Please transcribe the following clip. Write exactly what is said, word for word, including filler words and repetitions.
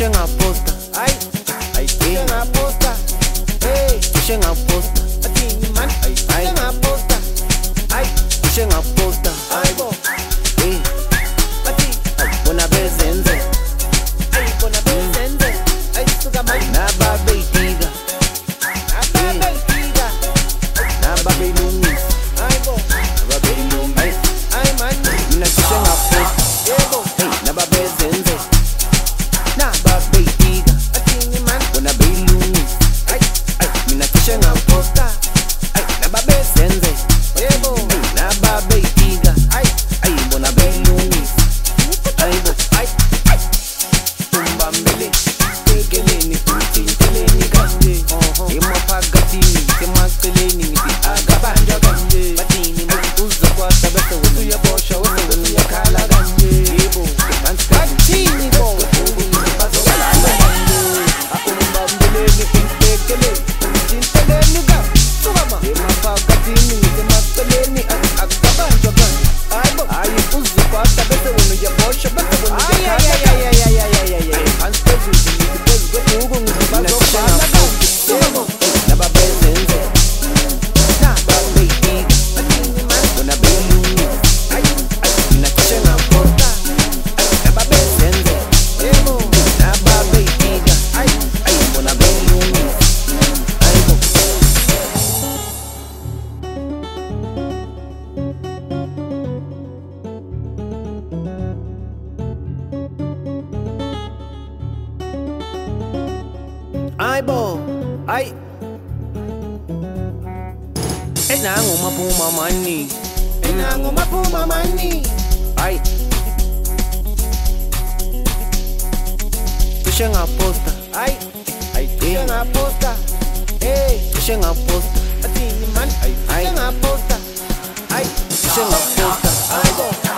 tushe ngaposta. Ay, ay, tushe ngaposta. Hey, tushe ngaposta. Atingi man, ay, tushe ngaposta. Ay, tushe ngaposta. Ay bo, hey, ati, ay, bona bezenze. ay, bona bezenze. Ay, suka man, Nababe itiga, ababe itiga. nababe ilungisa. Ay bo, Nababe ilungisa. ay man, Mina tushe ngaposta. yebo, Hey, nababe zenze. Nababe itiga, atingi man, bona be ilungisa. ay, Ay, mina tushe ngaposta. Ay, nababe zenze. yebo, Hey, nababe itiga. ay, Ay, bona be ilungisa. Ay, bo, ay, ay. Tumbambele, tekeleni, uthinteleni kanje. Emaphakathini, semaceleni, ngithi akabanjwa kanje. Bathini uzokwata bese wena uyaboshwa, wena wena uyakhala kanje. Yebo, ngephansi bathini bo, bazobalala kanje. Akumbambeleni, untekeleni, uthinteleni ka. suka ma, Emaphakathini, ngisemaceleni, akabanjwa kanje. ay bo, Hayi uzokwata bese wena uyaboshwa, bese wena ay, ay, uyakhala ay, ay, ay, ay, ay, ay, ay. phansi phezulu, ngithi phezu kwebuko, ngithi Bazobhala bazobalala kanje. yebo, nababezenze, nababeyika, Atingi man, bona belungisa. Ay, ay, mina cishe ngaposta. Ay, nababezenze, yebo, nababeyika. Ay, ay, bona belungisa. Ay, bo. Ay, bo. Ay. Enango maphuma mani. enango maphuma mani. Ay. Tushe ngaposta. Ay, ay, tushe ngaposta. Hey, Tushe ngaposta. atingi man, ay, Ay. tushe ngaposta. Ay, Tushe ngaposta. ay bo,